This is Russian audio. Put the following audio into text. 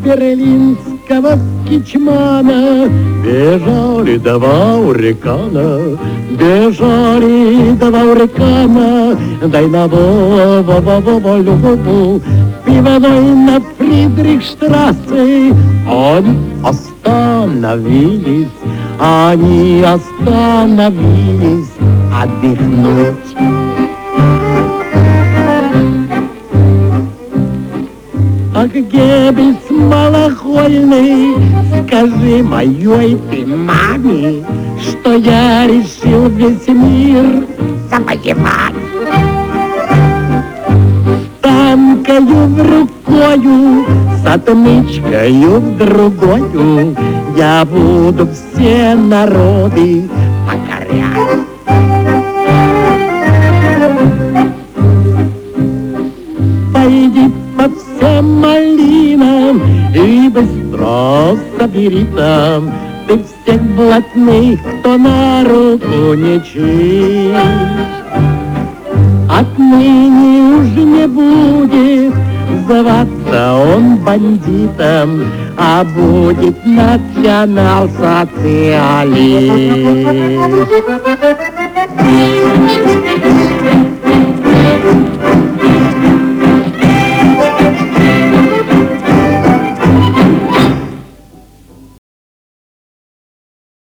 берлинского кичмана бежали два урекана, бежали два урекана, дай на любовь пивной на Фридрихштрассе. Они остановились отдохнуть. Ах, Геббельс малохольный, скажи моей ты маме, что я решил весь мир завоевать. Танкою в рукою, с отмычкою в другою, я буду все народы покорять. Пойди по всем малинам и быстро собери там ты всех блатных, кто на руку не чист. Отныне уж не будет зваться он бандитом, а будет национал-социалист.